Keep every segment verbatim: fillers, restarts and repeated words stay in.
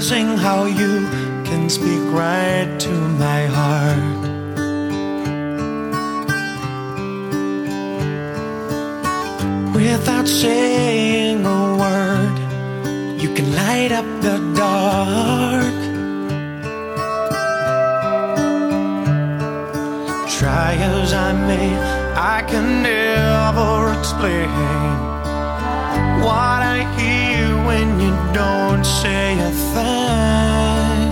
amazing how you can speak right to my heart. Without saying a word, you can light up the dark. Try as I may, I can never explain what I hear when you don't say a thing.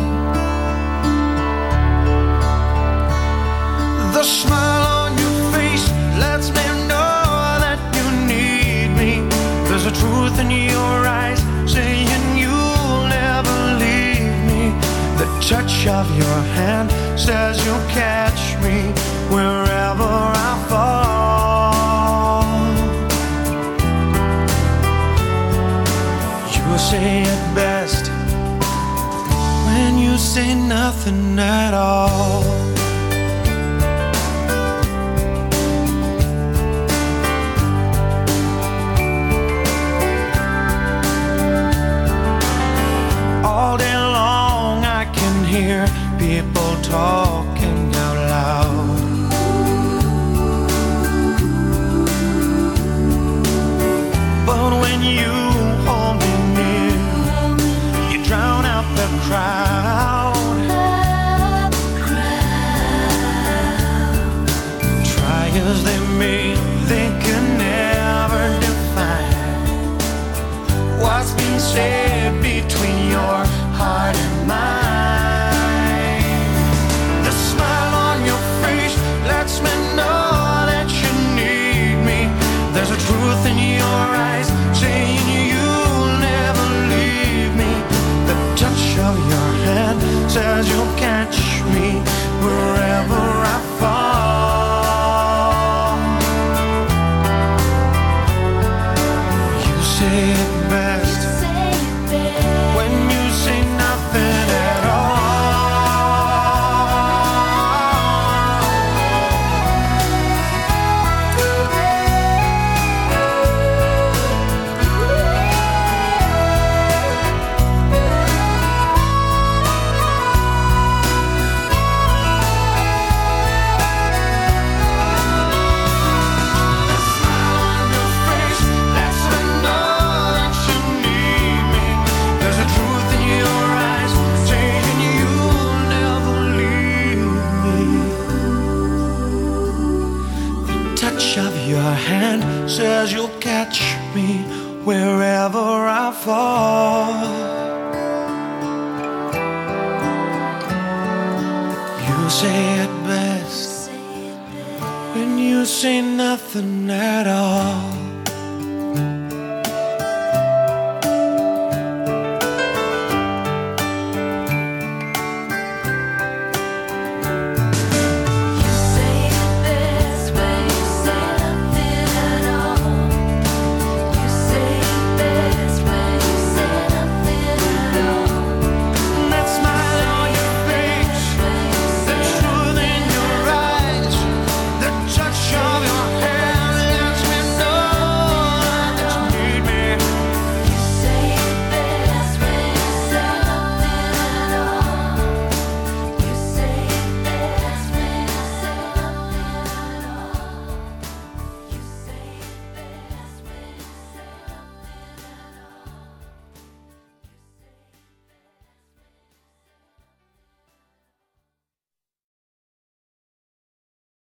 The smile on your face lets me know that you need me. There's a truth in your eyes saying you'll never leave me. The touch of your hand says you'll catch me wherever I fall. You say it best when you say nothing at all. All day long I can hear people talking out loud. But when you hold me near, you drown out the crowd. Try as they may, they can never define what's being said between your heart and mine. The smile on your face lets me know that you need me. There's a truth in your eyes saying you'll never leave me. The touch of your hand says you'll catch me wherever I fall. You say it best when you say nothing at all. Of your hand says you'll catch me wherever I fall. You say it best when you say nothing at all.